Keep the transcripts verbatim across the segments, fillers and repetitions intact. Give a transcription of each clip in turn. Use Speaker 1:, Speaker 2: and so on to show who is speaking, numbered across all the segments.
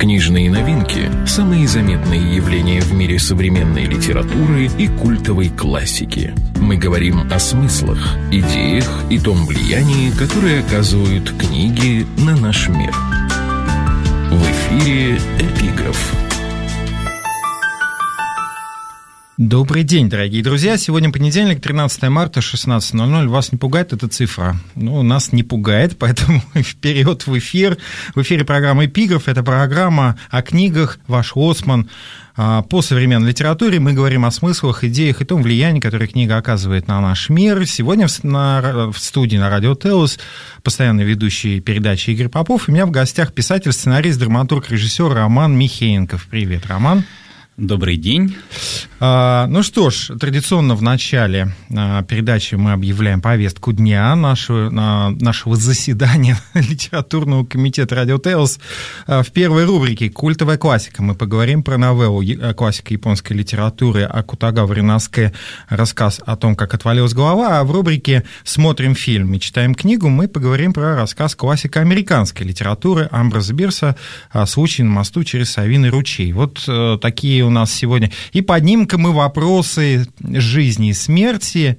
Speaker 1: Книжные новинки – самые заметные явления в мире современной литературы и культовой классики. Мы говорим о смыслах, идеях и том влиянии, которое оказывают книги на наш мир. В эфире «Эпиграф».
Speaker 2: Добрый день, дорогие друзья. Сегодня понедельник, тринадцатое марта, шестнадцать ноль ноль. Вас не пугает эта цифра? Ну, нас не пугает, поэтому вперед в эфир. В эфире программа «Эпиграф». Это программа о книгах, ваш лоцман по современной литературе. Мы говорим о смыслах, идеях и том влиянии, которое книга оказывает на наш мир. Сегодня в, на, в студии на радио Телос постоянно ведущий передачи Игорь Попов. И у меня в гостях писатель, сценарист, драматург, режиссер Роман Михеенков. Привет, Роман.
Speaker 3: Добрый день.
Speaker 2: Ну что ж, традиционно в начале передачи мы объявляем повестку дня нашего, нашего заседания литературного комитета «Радио Телос». В первой рубрике «Культовая классика» мы поговорим про новеллу классика японской литературы Акутагава Риноске, рассказ о том, как отвалилась голова, а в рубрике «Смотрим фильм и читаем книгу» мы поговорим про рассказ классика американской литературы Амброса Бирса «Случай на мосту через Савиный ручей». Вот такие у нас сегодня. И поднимем-ка мы вопросы жизни и смерти,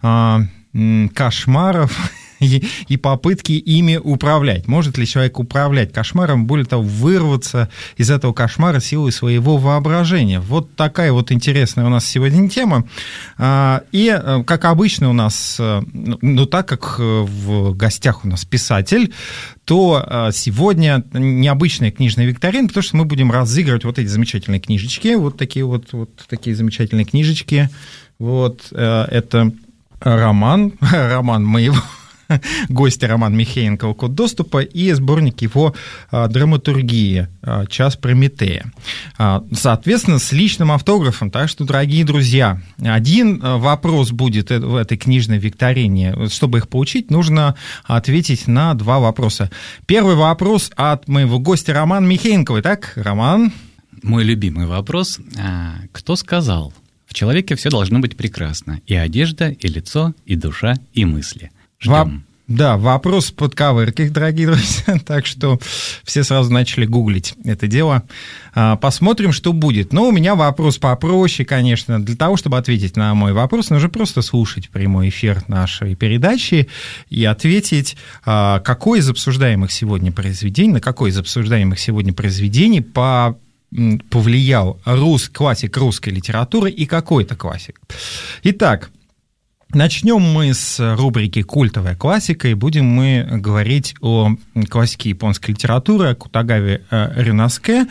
Speaker 2: кошмаров и, и попытки ими управлять. Может ли человек управлять кошмаром, более того, вырваться из этого кошмара силой своего воображения? Вот такая вот интересная у нас сегодня тема. И, как обычно у нас, ну, так как в гостях у нас писатель, то сегодня необычная книжная викторина, потому что мы будем разыгрывать вот эти замечательные книжечки, вот такие вот, вот такие замечательные книжечки. Вот это роман, роман моего гостя Роман Михеенкова «Код доступа» и сборник его драматургии «Час Прометея». Соответственно, с личным автографом. Так что, дорогие друзья, один вопрос будет в этой книжной викторине. Чтобы их получить, нужно ответить на два вопроса. Первый вопрос от моего гостя Романа Михеенкова. Итак, Роман.
Speaker 3: Мой любимый вопрос. Кто сказал? В человеке все должно быть прекрасно. И одежда, и лицо, и душа, и мысли.
Speaker 2: Во... Да, вопрос под ковыркой, дорогие друзья, так что все сразу начали гуглить это дело. Посмотрим, что будет. Но у меня вопрос попроще, конечно. Для того, чтобы ответить на мой вопрос, нужно просто слушать прямой эфир нашей передачи и ответить, какое из обсуждаемых сегодня произведений, на какое из обсуждаемых сегодня произведений по... повлиял рус... классик русской литературы и какой это классик. Итак, начнем мы с рубрики «Культовая классика», и будем мы говорить о классике японской литературы, о Акутагаве Риноске,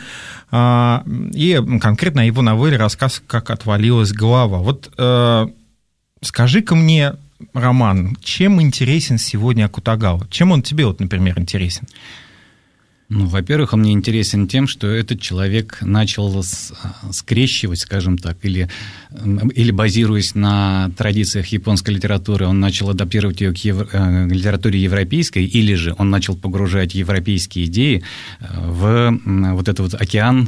Speaker 2: и конкретно о его новелле «Рассказ, как отвалилась голова». Вот скажи-ка мне, Роман, чем интересен сегодня Акутагава? Чем он тебе, вот, например, интересен?
Speaker 3: Ну, во-первых, он мне интересен тем, что этот человек начал скрещивать, скажем так, или, или базируясь на традициях японской литературы, он начал адаптировать ее к, евро, к литературе европейской, или же он начал погружать европейские идеи в вот этот вот океан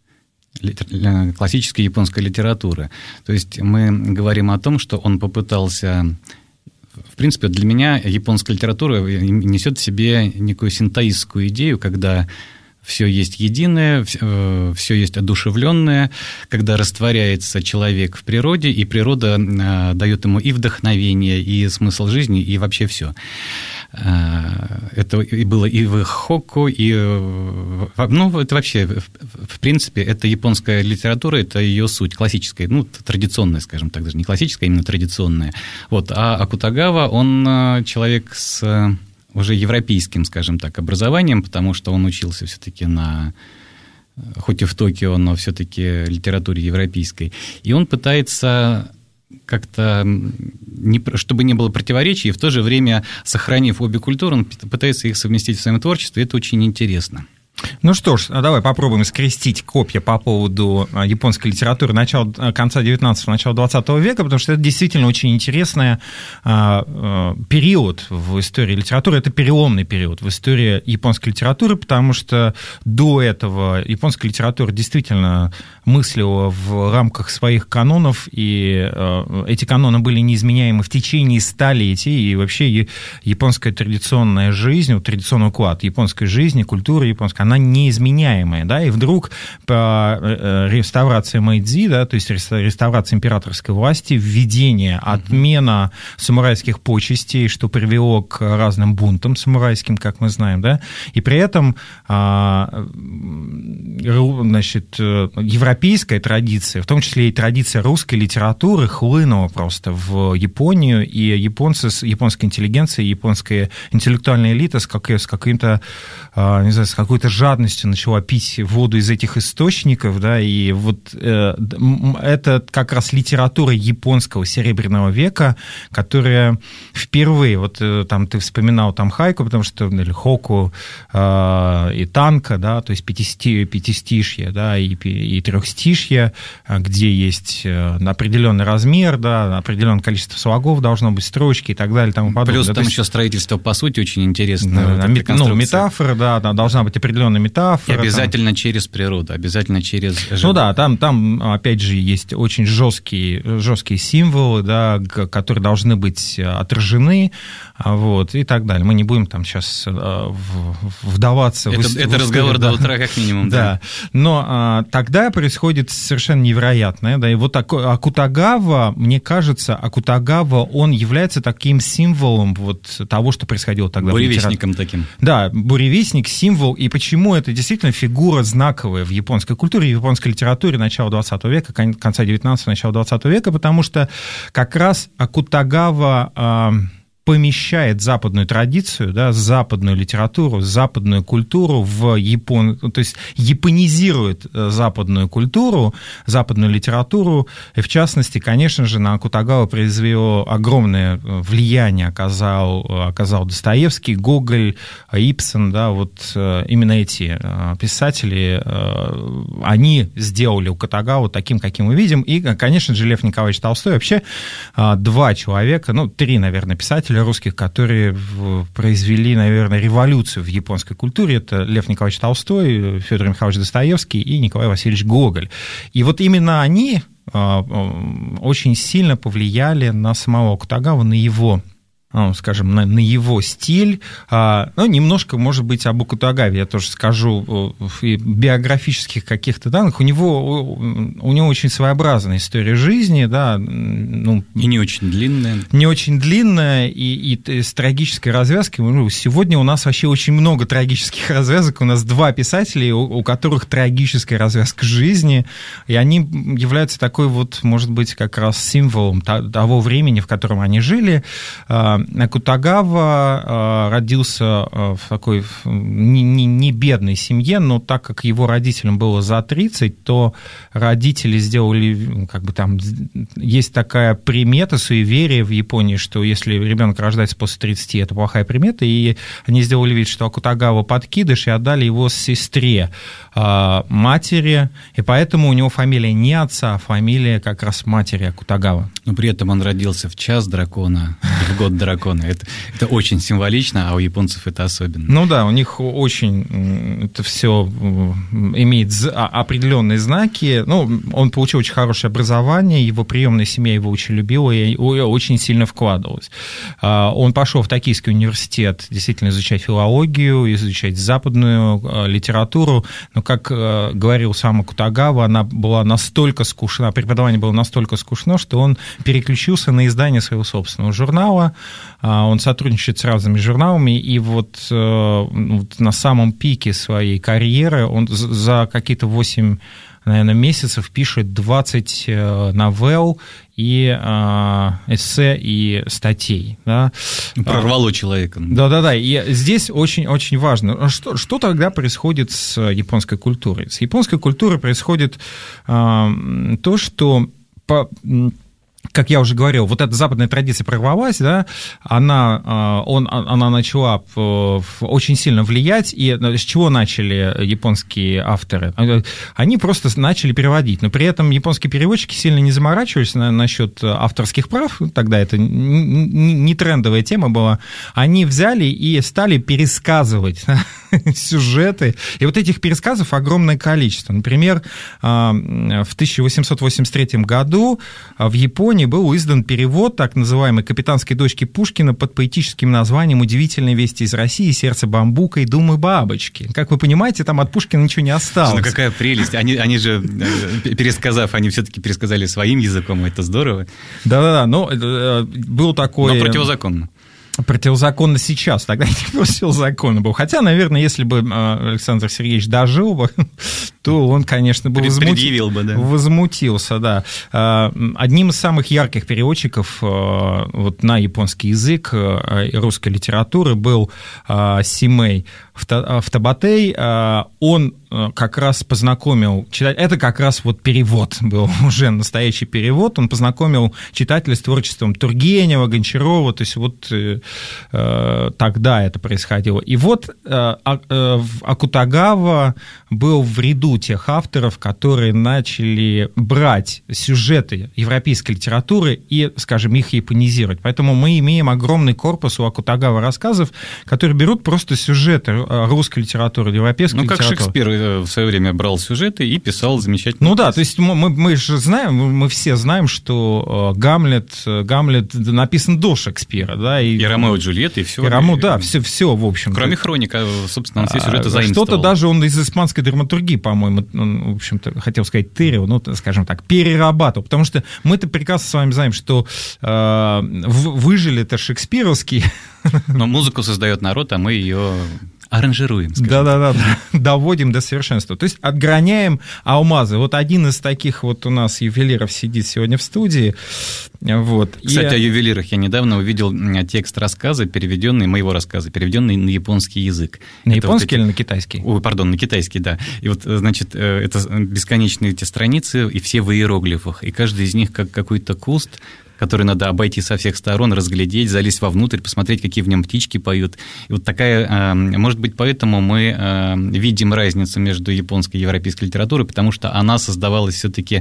Speaker 3: классической японской литературы. То есть мы говорим о том, что он попытался... В принципе, для меня японская литература несет в себе некую синтоистскую идею, когда все есть единое, все есть одушевленное, когда растворяется человек в природе, и природа дает ему и вдохновение, и смысл жизни, и вообще все. Это было и в Хокку, и... Ну, это вообще, в принципе, это японская литература, это ее суть, классическая, ну, традиционная, скажем так, даже не классическая, а именно традиционная. Вот. А Акутагава, он человек с уже европейским, скажем так, образованием, потому что он учился все-таки на... хоть и в Токио, но все-таки литературе европейской. И он пытается... как-то, не, чтобы не было противоречий, и в то же время, сохранив обе культуры, он пытается их совместить в своем творчестве, это очень интересно.
Speaker 2: Ну что ж, давай попробуем скрестить копья по поводу японской литературы начала, конца девятнадцатого, начала двадцатого века, потому что это действительно очень интересный период в истории литературы. Это переломный период в истории японской литературы, потому что до этого японская литература действительно мыслила в рамках своих канонов, и эти каноны были неизменяемы в течение столетий, и вообще японская традиционная жизнь, традиционный уклад японской жизни, культуры японской, она неизменяемое, да, и вдруг по реставрации Мэйдзи, да, то есть реставрация императорской власти, введение, отмена самурайских почестей, что привело к разным бунтам самурайским, как мы знаем, да, и при этом, значит, европейская традиция, в том числе и традиция русской литературы, хлынула просто в Японию, и японцы, японская интеллигенция, японская интеллектуальная элита с, как, с каким-то, не знаю, с какой-то жадностью начала пить воду из этих источников, да, и вот э, это как раз литература японского серебряного века, которая впервые, вот э, там ты вспоминал там хайку, потому что, или хоку э, и танка, да, то есть пятисти, пятистишье, да, и, и трехстишье, где есть определенный размер, да, определенное количество слогов должно быть, строчки и так далее, и тому подобное.
Speaker 3: Плюс
Speaker 2: да,
Speaker 3: там
Speaker 2: есть,
Speaker 3: еще строительство, по сути, очень интересно.
Speaker 2: Да, вот ну, метафора, да, должна быть определенная метафора.
Speaker 3: И обязательно
Speaker 2: там.
Speaker 3: через природу, обязательно через животных.
Speaker 2: Ну да, там, там, опять же, есть очень жесткие, жесткие символы, да, которые должны быть отражены, вот, и так далее. Мы не будем там сейчас вдаваться
Speaker 3: это,
Speaker 2: в
Speaker 3: историю. Это разговор да, до утра, как минимум.
Speaker 2: Да,
Speaker 3: да.
Speaker 2: Но а, тогда происходит совершенно невероятное, да, и вот такой Акутагава, мне кажется, Акутагава, он является таким символом вот того, что происходило тогда.
Speaker 3: Буревестником таким.
Speaker 2: Да, буревестник, символ, и почему это действительно фигура знаковая в японской культуре, в японской литературе начала двадцатого века, конца девятнадцатого, начала двадцатого века, потому что как раз Акутагава а, помещает западную традицию, да, западную литературу, западную культуру в Япон... то есть японизирует западную культуру, западную литературу, и в частности, конечно же, на Акутагаву произвело огромное влияние, оказал, оказал Достоевский, Гоголь, Ибсен, да, вот именно эти писатели, они сделали Акутагаву таким, каким мы видим, и, конечно же, Лев Николаевич Толстой, вообще два человека, ну, три, наверное, писателя русских, которые произвели, наверное, революцию в японской культуре. Это Лев Николаевич Толстой, Федор Михайлович Достоевский и Николай Васильевич Гоголь. И вот именно они очень сильно повлияли на самого Акутагаву, на его, скажем, на, на его стиль. Ну, немножко, может быть, об Акутагаве я тоже скажу, биографических каких-то данных. У него, у него очень своеобразная история жизни, да. Ну,
Speaker 3: и не очень длинная.
Speaker 2: Не очень длинная, и, и с трагической развязкой. Ну, сегодня у нас вообще очень много трагических развязок. У нас два писателя, у, у которых трагическая развязка жизни, и они являются такой вот, может быть, как раз символом того времени, в котором они жили. Акутагава родился в такой не, не, не бедной семье, но так как его родителям было за тридцать, то родители сделали, как бы там, есть такая примета, суеверие в Японии, что если ребенок рождается после тридцати, это плохая примета, и они сделали вид, что Акутагава подкидыш, и отдали его сестре матери, и поэтому у него фамилия не отца, а фамилия как раз матери Акутагава.
Speaker 3: Но при этом он родился в час дракона, в год дракона. Это, это очень символично, а у японцев это особенно.
Speaker 2: Ну да, у них очень это все имеет определенные знаки. Ну, он получил очень хорошее образование, его приемная семья его очень любила и очень сильно вкладывалась. Он пошел в Токийский университет действительно изучать филологию, изучать западную литературу, но, как говорил сам Акутагава, она была настолько скучна, преподавание было настолько скучно, что он переключился на издание своего собственного журнала. Он сотрудничает с разными журналами, и вот, вот на самом пике своей карьеры он за какие-то восемь, наверное, месяцев пишет двадцать новелл и эссе, и статей. Да.
Speaker 3: Прорвало человека.
Speaker 2: Да-да-да, и здесь очень-очень важно. Что, что тогда происходит с японской культурой? С японской культурой происходит то, что... По, как я уже говорил, вот эта западная традиция прорвалась, да, она, он, она начала очень сильно влиять, и с чего начали японские авторы? Они просто начали переводить, но при этом японские переводчики сильно не заморачивались насчет авторских прав, тогда это не трендовая тема была, они взяли и стали пересказывать сюжеты, и вот этих пересказов огромное количество. Например, в тысяча восемьсот восемьдесят третьем году в Японии был издан перевод так называемой «Капитанской дочки» Пушкина под поэтическим названием «Удивительные вести из России. Сердце бамбука и думы бабочки». Как вы понимаете, там от Пушкина ничего не осталось.
Speaker 3: Ну, какая прелесть. Они, они же, пересказав, они все-таки пересказали своим языком, это здорово.
Speaker 2: Да-да-да, но был такой...
Speaker 3: Но противозаконно.
Speaker 2: Противозаконно сейчас, тогда не противозаконно был. Хотя, наверное, если бы Александр Сергеевич дожил бы, то он, конечно, бы, возмути...
Speaker 3: бы да.
Speaker 2: возмутился. Да. Одним из самых ярких переводчиков вот, на японский язык и русской литературы был Симэй Футабатей. Он как раз познакомил читателей, это как раз вот перевод был, уже настоящий перевод, он познакомил читателей с творчеством Тургенева, Гончарова, то есть вот э, тогда это происходило. И вот э, э, Акутагава был в ряду тех авторов, которые начали брать сюжеты европейской литературы и, скажем, их японизировать. Поэтому мы имеем огромный корпус у Акутагавы рассказов, которые берут просто сюжеты русской литературы, европейской
Speaker 3: ну,
Speaker 2: литературы.
Speaker 3: Ну, как Шекспир в свое время брал сюжеты и писал замечательно.
Speaker 2: Ну да, то есть мы, мы же знаем, мы все знаем, что Гамлет, Гамлет написан до Шекспира, да, и,
Speaker 3: и Ромео и Джульетта, и все.
Speaker 2: И Ромео, да, все, все, в общем.
Speaker 3: Кроме хроника, собственно, он все сюжеты заимствовал.
Speaker 2: Что-то даже он из испанской драматургии, по-моему, он, в общем-то, хотел сказать, Террио, ну, скажем так, перерабатывал, потому что мы-то прекрасно с вами знаем, что э, выжили-то шекспировские.
Speaker 3: Но музыку создает народ, а мы ее... аранжируем, скажем.
Speaker 2: Да-да-да, доводим до совершенства. То есть отгоняем алмазы. Вот один из таких вот у нас ювелиров сидит сегодня в студии. Вот.
Speaker 3: Кстати,
Speaker 2: И...
Speaker 3: о ювелирах. Я недавно увидел текст рассказа, переведенный, моего рассказа, переведенный на японский язык.
Speaker 2: На
Speaker 3: это
Speaker 2: японский
Speaker 3: вот эти...
Speaker 2: или на китайский?
Speaker 3: Ой, пардон, на китайский, да. И вот, значит, это бесконечные эти страницы, и все в иероглифах. И каждый из них как какой-то куст, который надо обойти со всех сторон, разглядеть, залезть вовнутрь, посмотреть, какие в нем птички поют. И вот такая, может быть, поэтому мы видим разницу между японской и европейской литературой, потому что она создавалась все-таки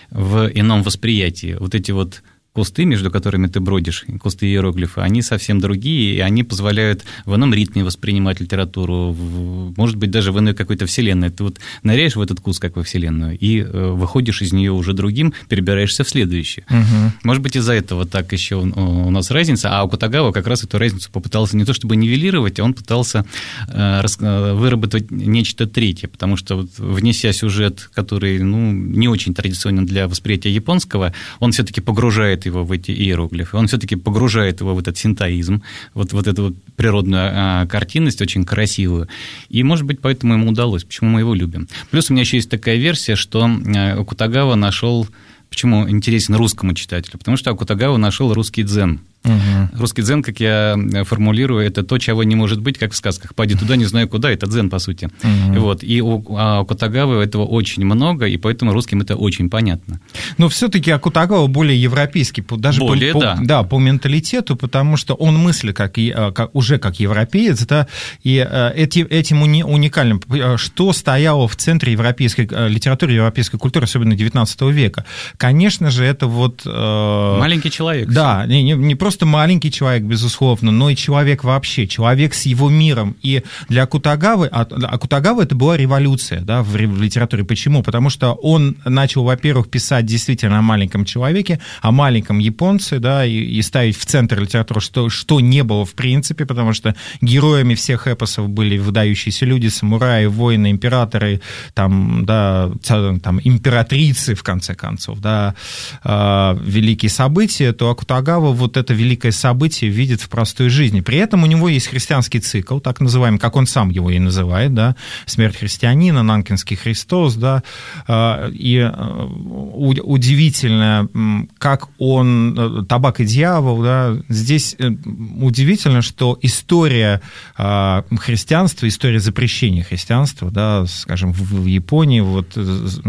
Speaker 3: в ином восприятии. Вот эти вот кусты, между которыми ты бродишь, кусты иероглифа, они совсем другие, и они позволяют в ином ритме воспринимать литературу, в, может быть, даже в иной какой-то вселенной. Ты вот ныряешь в этот куст, как во вселенную, и э, выходишь из нее уже другим, перебираешься в следующий. Угу. Может быть, из-за этого так еще у нас разница, а Акутагава как раз эту разницу попытался не то чтобы нивелировать, а он пытался э, рас, выработать нечто третье, потому что вот, внеся сюжет, который ну, не очень традиционен для восприятия японского, он все-таки погружает его в эти иероглифы, он все-таки погружает его в этот синтоизм, вот, вот эту вот природную а, картинность, очень красивую. И, может быть, поэтому ему удалось, почему мы его любим. Плюс у меня еще есть такая версия, что Акутагава нашел, почему интересен русскому читателю, потому что Акутагава нашел русский дзен. Угу. Русский дзен, как я формулирую, это то, чего не может быть, как в сказках. «Пойди туда, не знаю куда», это дзен, по сути. Угу. Вот. И у Акутагавы этого очень много, и поэтому русским это очень понятно.
Speaker 2: Но все-таки Акутагава более европейский, даже
Speaker 3: более,
Speaker 2: по,
Speaker 3: да.
Speaker 2: По, да, по менталитету, потому что он мыслит как, как, уже как европеец, да, и этим, этим уникальным, что стояло в центре европейской литературы, европейской культуры, особенно девятнадцатого века. Конечно же, это вот...
Speaker 3: Маленький человек.
Speaker 2: Да, не, не, не просто Просто маленький человек, безусловно, но и человек вообще, человек с его миром. И для Акутагавы, Акутагава это была революция, да, в литературе. Почему? Потому что он начал, во-первых, писать действительно о маленьком человеке, о маленьком японце, да, и, и ставить в центр литературы, что, что не было в принципе, потому что героями всех эпосов были выдающиеся люди, самураи, воины, императоры, там, да, там, императрицы, в конце концов, да, э, великие события, то Акутагава вот это великое событие видит в простой жизни. При этом у него есть христианский цикл, так называемый, как он сам его и называет, да, «Смерть христианина», «Нанкинский Христос», да, и удивительно, как он, «Табак и дьявол», да, здесь удивительно, что история христианства, история запрещения христианства, да, скажем, в Японии, вот,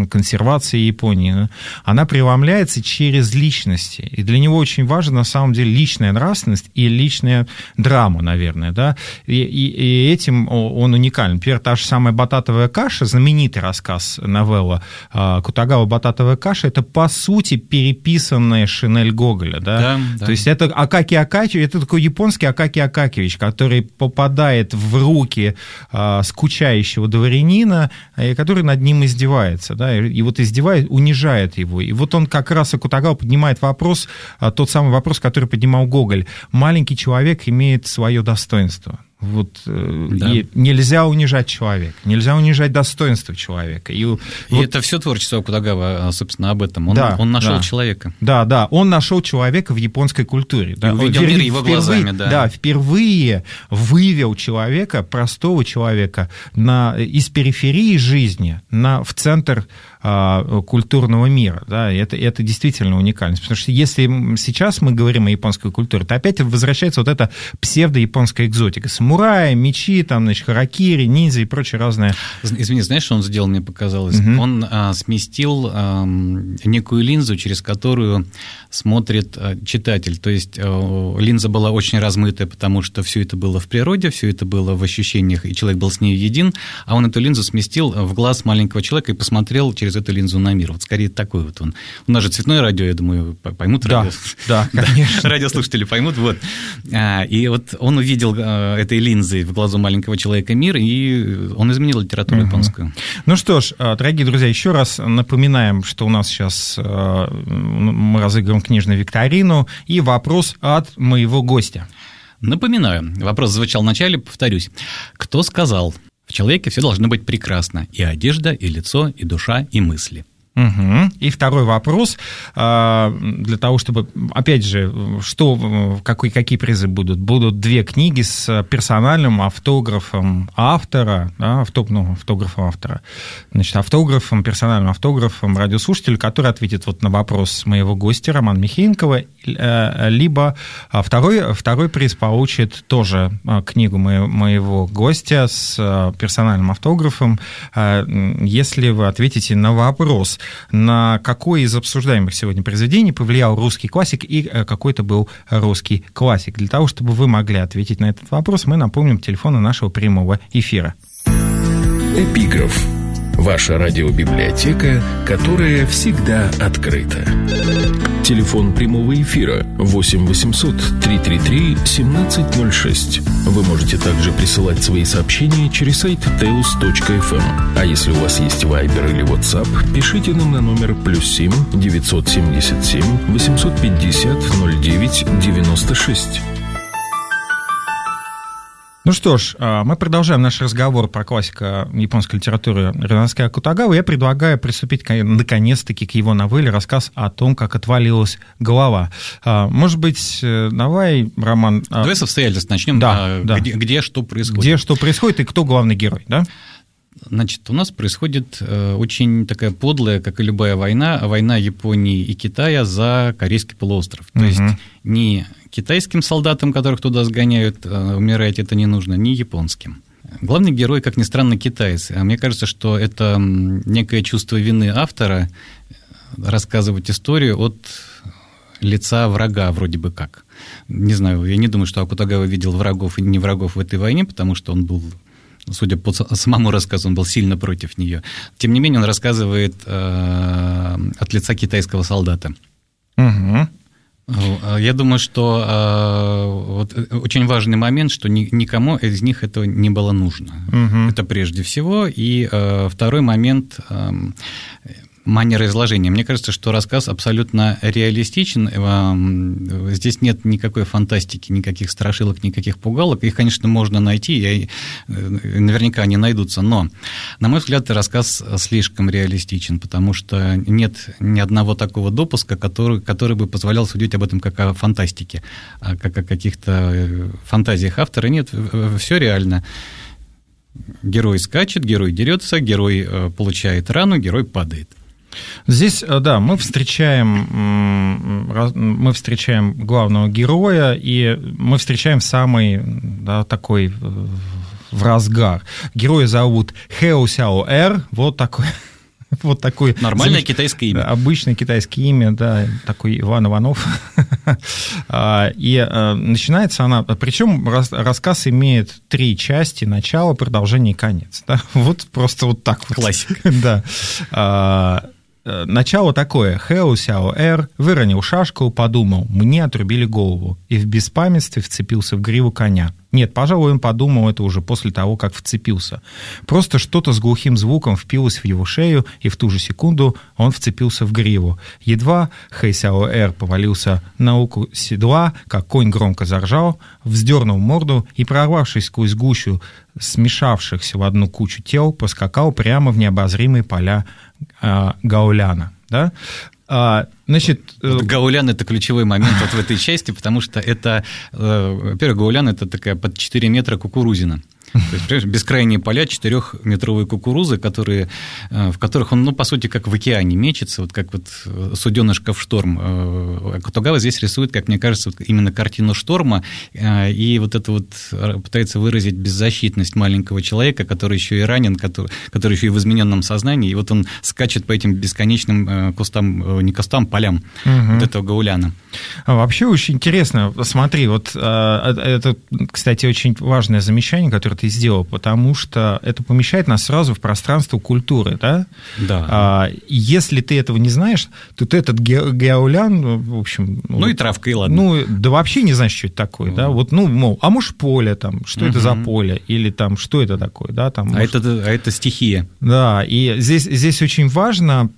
Speaker 2: консервации Японии, она преломляется через личности, и для него очень важно, на самом деле, личная нравственность и личная драма, наверное, да, и, и, и этим он уникален. Например, та же самая «Бататовая каша», знаменитый рассказ, новелла Кутагава «Бататовая каша», это, по сути, переписанная Шинель Гоголя, да,
Speaker 3: да, да.
Speaker 2: То есть это Акаки Акакевич, это такой японский Акаки Акакевич, который попадает в руки а, скучающего дворянина, и который над ним издевается, да, и, и вот издевает, унижает его. И вот он как раз, Акутагава, поднимает вопрос, а, тот самый вопрос, который поднимал Гоголь. Маленький человек имеет свое достоинство. Вот, да. И нельзя унижать человека, нельзя унижать достоинство человека. И,
Speaker 3: и
Speaker 2: вот...
Speaker 3: это все творчество Акутагава, собственно, об этом. Он,
Speaker 2: да,
Speaker 3: он нашел
Speaker 2: да.
Speaker 3: человека.
Speaker 2: Да, да, он нашел человека в японской культуре. Да.
Speaker 3: И увидел мир его
Speaker 2: впервые,
Speaker 3: глазами, да.
Speaker 2: Да, впервые вывел человека, простого человека, на, из периферии жизни на, в центр а, культурного мира. Да. Это, это действительно уникальность. Потому что если сейчас мы говорим о японской культуре, то опять возвращается вот эта псевдо-японская экзотика. Самураи, мечи, там, значит, харакири, ниндзя и прочее разное.
Speaker 3: Извини, знаешь, что он сделал, мне показалось? Угу. Он а, сместил а, некую линзу, через которую смотрит а, читатель. То есть а, линза была очень размытая, потому что все это было в природе, все это было в ощущениях, и человек был с ней един, а он эту линзу сместил в глаз маленького человека и посмотрел через эту линзу на мир. Вот скорее такой вот он. У нас же цветное радио, я думаю, поймут
Speaker 2: да,
Speaker 3: радио.
Speaker 2: Да, конечно.
Speaker 3: Радиослушатели поймут. Вот. А, и вот он увидел а, этой линзой в глазу маленького человека мир, и он изменил литературу угу. японскую.
Speaker 2: Ну что ж, дорогие друзья, еще раз напоминаем, что у нас сейчас мы разыгрываем книжную викторину, и вопрос от моего гостя.
Speaker 3: Напоминаю, вопрос звучал в начале, повторюсь. Кто сказал, в человеке все должно быть прекрасно, и одежда, и лицо, и душа, и мысли?
Speaker 2: Угу. И второй вопрос, для того, чтобы, опять же, что, какой, какие призы будут? Будут две книги с персональным автографом автора, да, авто, ну, автографом автора, значит, автографом, персональным автографом радиослушателя, который ответит вот на вопрос моего гостя Романа Михеенкова, либо второй, второй приз получит тоже книгу моего, моего гостя с персональным автографом, если вы ответите на вопрос, на какое из обсуждаемых сегодня произведений повлиял русский классик и какой это был русский классик. Для того, чтобы вы могли ответить на этот вопрос, мы напомним телефоны нашего прямого эфира.
Speaker 1: Эпиграф. Ваша радиобиблиотека, которая всегда открыта. Телефон прямого эфира восемь восемьсот триста тридцать три семнадцать ноль шесть. Вы можете также присылать свои сообщения через сайт теус точка эф эм. А если у вас есть Viber или WhatsApp, пишите нам на номер плюс семь девятьсот семьдесят семь восемьсот пятьдесят ноль девять девяносто шесть.
Speaker 2: Ну что ж, мы продолжаем наш разговор про классика японской литературы Риноске Акутагавы. Я предлагаю приступить наконец-таки к его новелле «Рассказ о том, как отвалилась голова». Может быть, давай, Роман...
Speaker 3: Давай с обстоятельств начнем.
Speaker 2: Да, да.
Speaker 3: Где, где что происходит.
Speaker 2: Где что происходит и кто главный герой, да?
Speaker 3: Значит, у нас происходит очень такая подлая, как и любая война, война Японии и Китая за Корейский полуостров. То угу. есть не китайским солдатам, которых туда сгоняют, умирать это не нужно, не японским. Главный герой, как ни странно, китаец. Мне кажется, что это некое чувство вины автора рассказывать историю от лица врага вроде бы как. Не знаю, я не думаю, что Акутагава видел врагов и не врагов в этой войне, потому что он был... Судя по самому рассказу, он был сильно против нее. Тем не менее, он рассказывает э, от лица китайского солдата.
Speaker 2: Угу.
Speaker 3: Я думаю, что э, вот, очень важный момент, что ни, никому из них это не было нужно. Угу. Это прежде всего. И э, второй момент... Э, манера изложения. Мне кажется, что рассказ абсолютно реалистичен. Здесь нет никакой фантастики, никаких страшилок, никаких пугалок. Их, конечно, можно найти, и наверняка они найдутся. Но, на мой взгляд, рассказ слишком реалистичен, потому что нет ни одного такого допуска, который, который бы позволял судить об этом как о фантастике, как о каких-то фантазиях автора. Нет, все реально. Герой скачет, герой дерется, герой получает рану, герой падает.
Speaker 2: Здесь, да, мы встречаем, мы встречаем главного героя, и мы встречаем самый, да, такой в разгар. Героя зовут Хэо Сяо Эр, вот такой... Вот такое...
Speaker 3: Нормальное
Speaker 2: замеч...
Speaker 3: китайское имя.
Speaker 2: Обычное китайское имя, да, такой Иван Иванов. И начинается она... Причем рассказ имеет три части: начало, продолжение и конец. Да? Вот просто вот так вот.
Speaker 3: Классика.
Speaker 2: Да. Начало такое. Хэу Сяо Эр выронил шашку, подумал: мне отрубили голову, и в беспамятстве вцепился в гриву коня. Нет, пожалуй, он подумал это уже после того, как вцепился. Просто что-то с глухим звуком впилось в его шею, и в ту же секунду он вцепился в гриву. Едва Хэй Сяо Эр повалился на луку седла, как конь громко заржал, вздернул морду и, прорвавшись сквозь гущу смешавшихся в одну кучу тел, поскакал прямо в необозримые поля э, Гаоляна. Да? А, значит,
Speaker 3: вот Гаолян – это ключевой момент вот в этой части, потому что это, во-первых, Гаолян – это такая под четыре метра кукурузина. То есть, бескрайние поля, четырехметровые кукурузы, которые, в которых он, ну, по сути, как в океане мечется, вот как вот суденышко в шторм. Кутагава здесь рисует, как мне кажется, вот именно картину шторма, и вот это вот пытается выразить беззащитность маленького человека, который еще и ранен, который, который еще и в измененном сознании, и вот он скачет по этим бесконечным кустам, не кустам, полям угу. вот этого Гаоляна.
Speaker 2: Вообще очень интересно, смотри, вот это, кстати, очень важное замечание, которое ты сделал, потому что это помещает нас сразу в пространство культуры, да?
Speaker 3: Да.
Speaker 2: А, если ты этого не знаешь, то ты этот Гаолян, в общем...
Speaker 3: Ну, и травка, и ладно.
Speaker 2: Ну, да вообще не знаешь, что это такое, mm. да? Вот, ну, мол, а может, поле там, что mm-hmm. это за поле? Или там, что это такое, да? Там,
Speaker 3: а,
Speaker 2: может...
Speaker 3: это, а это стихия.
Speaker 2: Да, и здесь, здесь очень важно,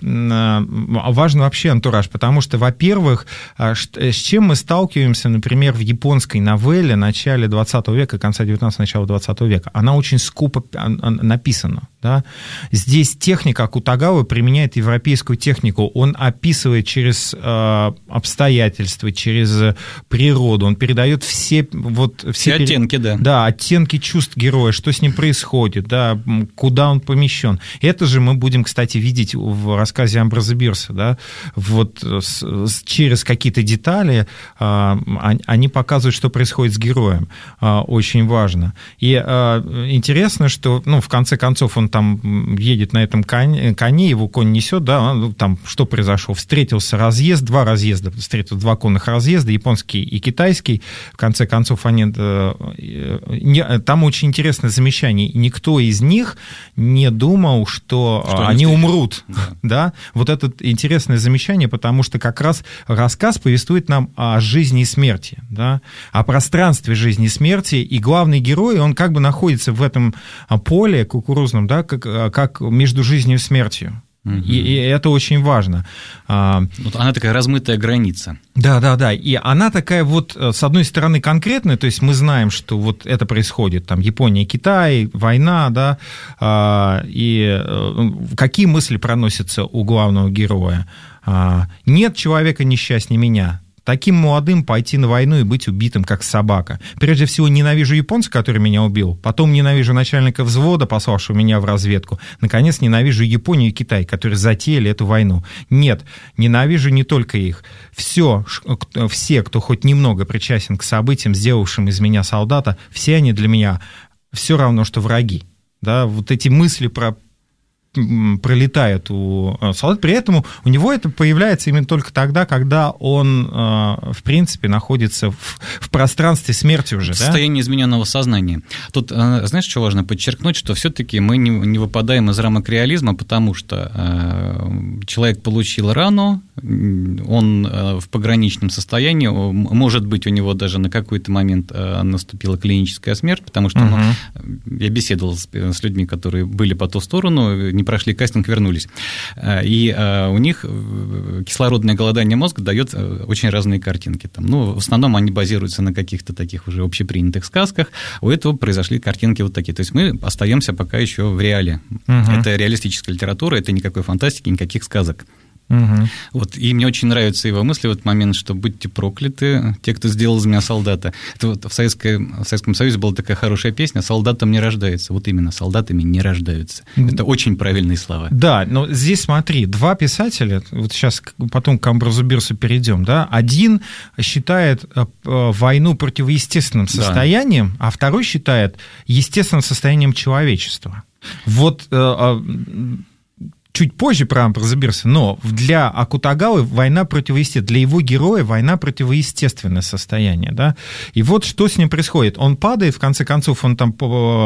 Speaker 2: важно вообще антураж, потому что, во-первых, с чем мы сталкиваемся, например, в японской новелле начала двадцатого века, конца девятнадцатого, начала двадцатого века, она очень скупо написана. Да? Здесь техника Акутагавы применяет европейскую технику. Он описывает через э, обстоятельства, через природу. Он передает все, вот, все,
Speaker 3: все оттенки,
Speaker 2: пер...
Speaker 3: да.
Speaker 2: Да, оттенки чувств героя, что с ним происходит, да, куда он помещен. Это же мы будем, кстати, видеть в рассказе Амброза Бирса. Да? Вот, с, с, через какие-то детали э, они показывают, что происходит с героем. Э, очень важно. И э, интересно, что ну, в конце концов он там едет на этом коне, коне, его конь несет, да, там что произошло? Встретился разъезд, два разъезда, встретил два конных разъезда, японский и китайский, в конце концов они... Там очень интересное замечание, никто из них не думал, что, что они, они умрут, да. Да? Вот это интересное замечание, потому что как раз рассказ повествует нам о жизни и смерти, да? О пространстве жизни и смерти, и главный герой, он как бы находится в этом поле кукурузном, да, как, как между жизнью и смертью. Угу. И, и это очень важно.
Speaker 3: Вот она такая размытая граница.
Speaker 2: Да, да, да. И она такая вот, с одной стороны, конкретная, то есть мы знаем, что вот это происходит, там, Япония, Китай, война, да, и какие мысли проносятся у главного героя? Нет человека несчастнее меня. Таким молодым пойти на войну и быть убитым, как собака. Прежде всего, ненавижу японца, который меня убил. Потом ненавижу начальника взвода, пославшего меня в разведку. Наконец, ненавижу Японию и Китай, которые затеяли эту войну. Нет, ненавижу не только их. Все, все, кто хоть немного причастен к событиям, сделавшим из меня солдата, все они для меня все равно, что враги. Да, вот эти мысли про... пролетает у солдат, при этом у него это появляется именно только тогда, когда он, в принципе, находится в, в пространстве смерти уже. В
Speaker 3: да? состоянии измененного сознания. Тут, знаешь, что важно подчеркнуть, что все-таки мы не, не выпадаем из рамок реализма, потому что человек получил рану, он в пограничном состоянии, может быть, у него даже на какой-то момент наступила клиническая смерть, потому что угу. ну, я беседовал с, с людьми, которые были по ту сторону, не прошли кастинг, вернулись. И у них кислородное голодание мозга дает очень разные картинки. Там, ну, в основном они базируются на каких-то таких уже общепринятых сказках. У этого произошли картинки вот такие. То есть мы остаемся пока еще в реале. Угу. Это реалистическая литература, это никакой фантастики, никаких сказок. Угу. Вот, и мне очень нравятся его мысли в этот момент, что будьте прокляты, те, кто сделал из меня солдата. Это вот в, Советской, в Советском Союзе была такая хорошая песня «Солдатам не рождаются». Вот именно, солдатами не рождаются. Это очень правильные слова.
Speaker 2: Да, но здесь смотри, два писателя, вот сейчас потом к Амброзу Бирсу перейдем, да, один считает войну противоестественным состоянием, да. А второй считает естественным состоянием человечества. Вот... чуть позже прям разберемся, но для Акутагавы война противоестественная, для его героя война противоестественное состояние, да, и вот что с ним происходит, он падает, в конце концов, он там,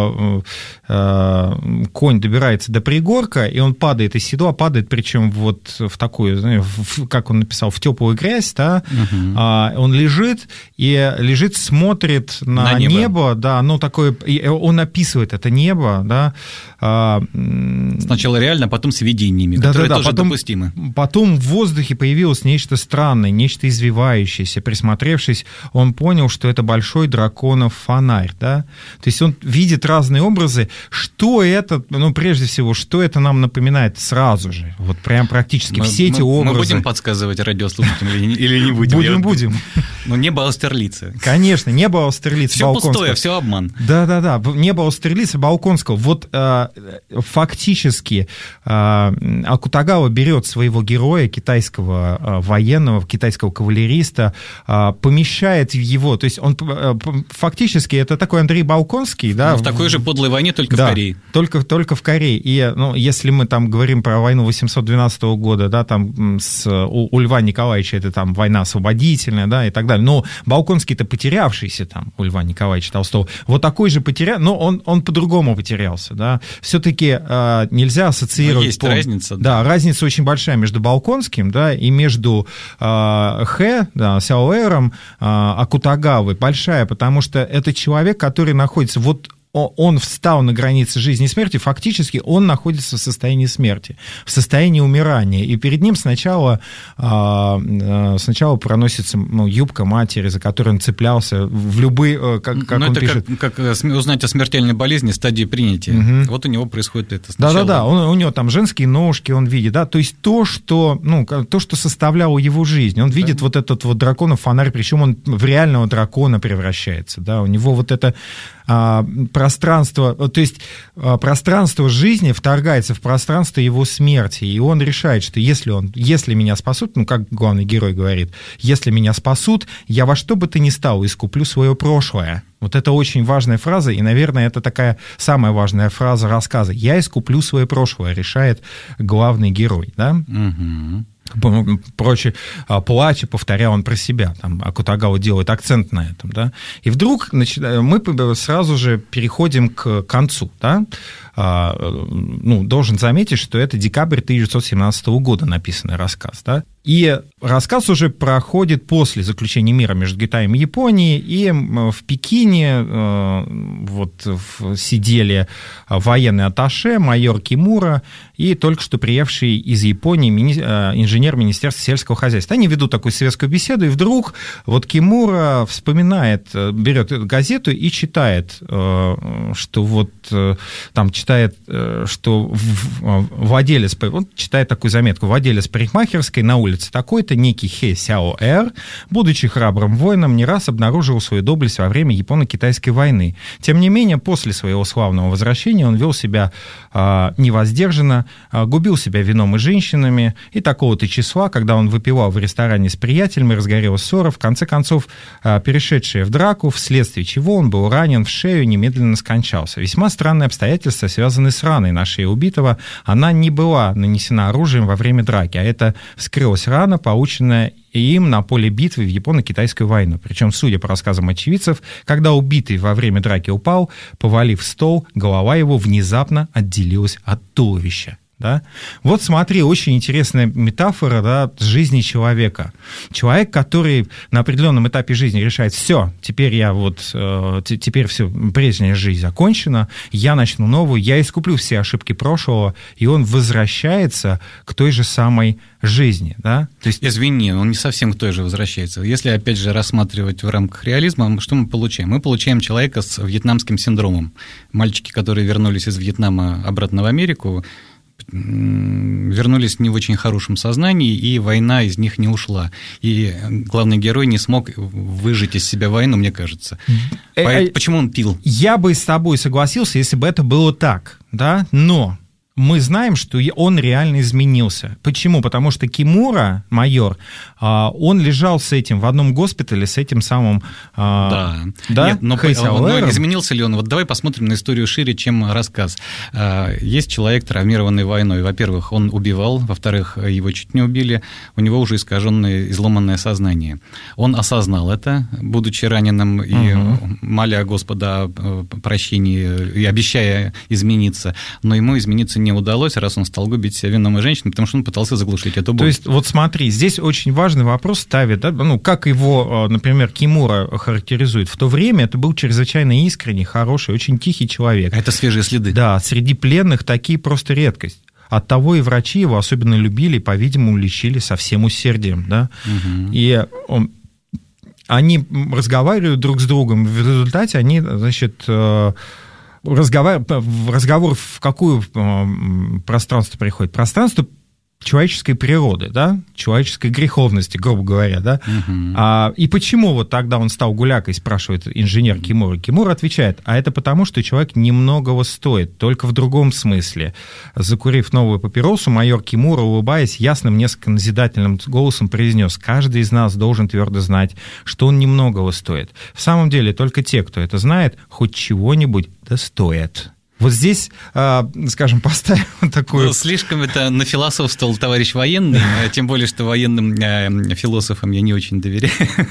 Speaker 2: конь добирается до пригорка, и он падает из седла, падает, причем вот в такую, как он написал, в теплую грязь, да, угу. Он лежит, и лежит, смотрит на, на небо. небо, да, ну, такое, он описывает это небо, да.
Speaker 3: Сначала реально, а потом с видениями,
Speaker 2: да,
Speaker 3: которые
Speaker 2: да, да,
Speaker 3: тоже
Speaker 2: потом,
Speaker 3: допустимы.
Speaker 2: Потом в воздухе появилось нечто странное, нечто извивающееся. Присмотревшись, он понял, что это большой драконов фонарь, да. То есть он видит разные образы. Что это, ну, прежде всего, что это нам напоминает сразу же? Вот прям практически
Speaker 3: мы,
Speaker 2: все эти
Speaker 3: мы,
Speaker 2: образы.
Speaker 3: Мы будем подсказывать радиослушателям или не будем?
Speaker 2: Будем, будем.
Speaker 3: Ну, небо Аустерлица.
Speaker 2: Конечно, небо Аустерлица.
Speaker 3: Все пустое, все обман.
Speaker 2: Да-да-да, небо Аустерлица Балконского. Вот э, фактически э, Акутагава берет своего героя, китайского э, военного, китайского кавалериста, э, помещает в его, то есть он э, фактически, это такой Андрей Балконский, да.
Speaker 3: Но в такой же подлой войне, только
Speaker 2: да,
Speaker 3: в Корее.
Speaker 2: Только, только в Корее. И, ну, если мы там говорим про войну восемьсот двенадцатого года, да, там с, у, у Льва Николаевича это там война освободительная, да, и так далее, но Балконский-то потерявшийся там у Льва Николаевича Толстого, вот такой же потерял, но он, он по-другому потерялся, да. Все-таки э, нельзя ассоциировать...
Speaker 3: Но есть
Speaker 2: по...
Speaker 3: разница.
Speaker 2: Да, да, разница очень большая между Балконским, да, и между э, Хэ, да, Сяоэром, э, Акутагавой, большая, потому что это человек, который находится вот он встал на границе жизни и смерти, фактически он находится в состоянии смерти, в состоянии умирания. И перед ним сначала, сначала проносится, ну, юбка матери, за которой он цеплялся в любые, как, как
Speaker 3: ну,
Speaker 2: он
Speaker 3: это
Speaker 2: пишет.
Speaker 3: Как, как узнать о смертельной болезни, стадии принятия. Угу. Вот у него происходит это сначала.
Speaker 2: Да-да-да, он, у него там женские ножки, он видит, да, то есть то, что, ну, то, что составляло его жизнь. Он видит да. вот этот вот драконов фонарь, причем он в реального дракона превращается, да, у него вот это а, пространство, то есть а, пространство жизни вторгается в пространство его смерти, и он решает, что если, он, если меня спасут, ну, как главный герой говорит, если меня спасут, я во что бы то ни стало искуплю свое прошлое. Вот это очень важная фраза, и, наверное, это такая самая важная фраза рассказа. «Я искуплю свое прошлое», решает главный герой, да?
Speaker 3: Угу.
Speaker 2: Прочее, плача, повторял он про себя, там Акутагава делает акцент на этом, да, и вдруг значит, мы сразу же переходим к концу, да, ну, должен заметить, что это декабрь тысяча девятьсот семнадцатого года написанный рассказ, да, и рассказ уже проходит после заключения мира между Китаем и Японией, и в Пекине вот сидели военный атташе, майор Кимура и только что приехавший из Японии инженер Министерства сельского хозяйства. Они ведут такую светскую беседу, и вдруг вот Кимура вспоминает, берет газету и читает, что вот там читает, что владелец, он читает такую заметку, владелец парикмахерской на улице такой-то, некий Хэ Сяо Эр, будучи храбрым воином, не раз обнаружил свою доблесть во время Японо-Китайской войны. Тем не менее, после своего славного возвращения он вел себя а, невоздержанно, а, губил себя вином и женщинами, и такого-то числа, когда он выпивал в ресторане с приятелями, разгорелась ссора, в конце концов, а, перешедшая в драку, вследствие чего он был ранен в шею и немедленно скончался. Весьма странные обстоятельства, связанные с раной на шее убитого. Она не была нанесена оружием во время драки, а это вскрылась рана, полученная им на поле битвы в Японо-Китайскую войну. Причем, судя по рассказам очевидцев, когда убитый во время драки упал, повалив стол, голова его внезапно отделилась от туловища. Да? Вот смотри, очень интересная метафора, да, жизни человека. Человек, который на определенном этапе жизни решает: все, теперь я вот, э, теперь все, прежняя жизнь закончена, я начну новую, я искуплю все ошибки прошлого, и он возвращается к той же самой жизни, да? То есть...
Speaker 3: Извини, он не совсем к той же возвращается. Если, опять же, рассматривать в рамках реализма, что мы получаем? Мы получаем человека с вьетнамским синдромом. Мальчики, которые вернулись из Вьетнама обратно в Америку, вернулись не в очень хорошем сознании, и война из них не ушла. И главный герой не смог выжить из себя войну, мне кажется. Почему он пил?
Speaker 2: Я бы с тобой согласился, если бы это было так, да, но мы знаем, что он реально изменился. Почему? Потому что Кимура, майор, он лежал с этим в одном госпитале, с этим самым...
Speaker 3: Да.
Speaker 2: Да?
Speaker 3: Нет, но, но изменился ли он? Вот давай посмотрим на историю шире, чем рассказ. Есть человек, травмированный войной. Во-первых, он убивал, во-вторых, его чуть не убили, у него уже искаженное, изломанное сознание. Он осознал это, будучи раненым, и угу. моля Господа о прощении, и обещая измениться, но ему измениться не удалось, раз он стал губить себя вином и женщинами, потому что он пытался заглушить эту боль.
Speaker 2: То есть, вот смотри, здесь очень важный вопрос ставит, да, ну, как его, например, Кимура характеризует. В то время это был чрезвычайно искренний, хороший, очень тихий человек.
Speaker 3: А это свежие следы.
Speaker 2: Да, среди пленных такие просто редкость. Оттого и врачи его особенно любили, по-видимому, лечили со всем усердием, да. Угу. И он, они разговаривают друг с другом, в результате они, значит... Разговор, разговор в какое пространство приходит? Пространство человеческой природы, да, человеческой греховности, грубо говоря, да. Uh-huh. А, и почему вот тогда он стал гулякой, спрашивает инженер Кимура. Кимура отвечает, а это потому, что человек немногого стоит, только в другом смысле. Закурив новую папиросу, майор Кимура, улыбаясь, ясным, несколько назидательным голосом произнес: каждый из нас должен твердо знать, что он немногого стоит. В самом деле, только те, кто это знает, хоть чего-нибудь достоят. Вот здесь, скажем, поставим такую...
Speaker 3: Ну, слишком это нафилософствовал товарищ военный, тем более, что военным философам я не очень доверяю.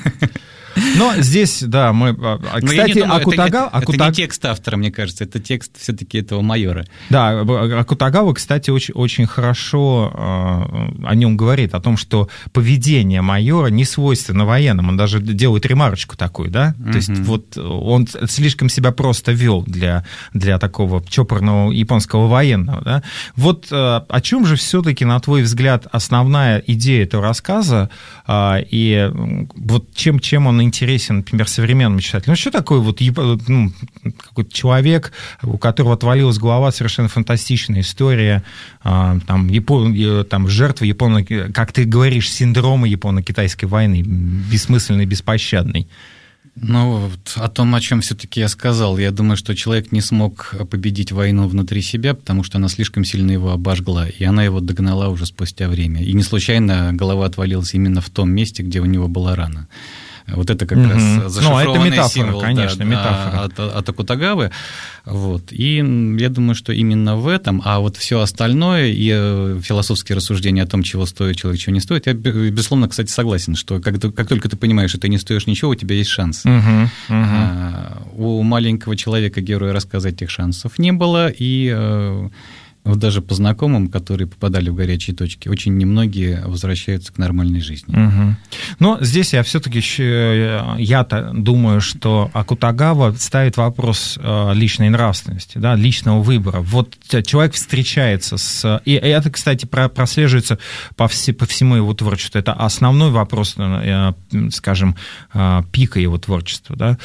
Speaker 2: Но здесь, да, мы... Кстати,
Speaker 3: думаю,
Speaker 2: Акутагава...
Speaker 3: Это, это, это не текст автора, мне кажется, это текст все-таки этого майора.
Speaker 2: Да, Акутагава, кстати, очень, очень хорошо о нем говорит, о том, что поведение майора не свойственно военным. Он даже делает ремарочку такую, да? Mm-hmm. То есть вот он слишком себя просто вел для, для такого чопорного японского военного, да? Вот о чем же все-таки, на твой взгляд, основная идея этого рассказа, и вот чем, чем он интересен, например, современным читателям? Ну, что такое вот ну, какой-то человек, у которого отвалилась голова, совершенно фантастичная история, там, Япон, там жертва японо, как ты говоришь, синдрома японо-китайской войны, бессмысленной, беспощадной.
Speaker 3: Ну, вот о том, о чем все-таки я сказал. Я думаю, что человек не смог победить войну внутри себя, потому что она слишком сильно его обожгла, и она его догнала уже спустя время. И не случайно голова отвалилась именно в том месте, где у него была рана. Вот это как mm-hmm. раз зашифрованный ну, это метафора, символ, конечно, да, метафора. От, от Акутагавы. Вот. И я думаю, что именно в этом, а вот все остальное и философские рассуждения о том, чего стоит человек, чего не стоит, я, безусловно, кстати, согласен, что как, как только ты понимаешь, что ты не стоишь ничего, у тебя есть шанс. Mm-hmm. Mm-hmm. А, у маленького человека, героя рассказа, этих шансов не было, и... Вот даже по знакомым, которые попадали в горячие точки, очень немногие возвращаются к нормальной жизни.
Speaker 2: Угу. Но здесь я все-таки, я-то думаю, что Акутагава ставит вопрос личной нравственности, да, личного выбора. Вот человек встречается с... И это, кстати, прослеживается по, все, по всему его творчеству. Это основной вопрос, скажем, пика его творчества. Да.